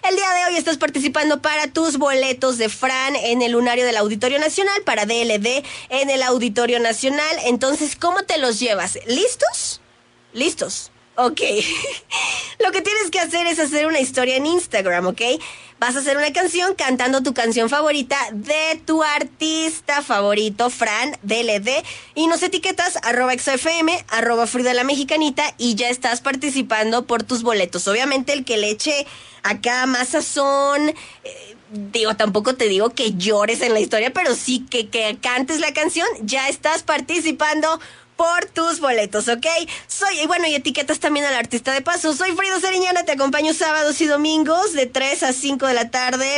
El día de hoy estás participando para tus boletos de Fran en el Lunario del Auditorio Nacional, para DLD en el Auditorio Nacional. Entonces, ¿cómo te los llevas? ¿Listos? ¿Listos? Ok. Lo que tienes que hacer es hacer una historia en Instagram, ¿ok? Vas a hacer una canción cantando tu canción favorita de tu artista favorito, Fran, DLD, y nos etiquetas @exafm, @Frida la Mexicanita, y ya estás participando por tus boletos. Obviamente el que le eche acá más sazón, tampoco te digo que llores en la historia, pero sí que cantes la canción, ya estás participando por tus boletos, ¿ok? Y etiquetas también al artista de paso. Soy Frida Sariñana, te acompaño sábados y domingos de 3 a 5 de la tarde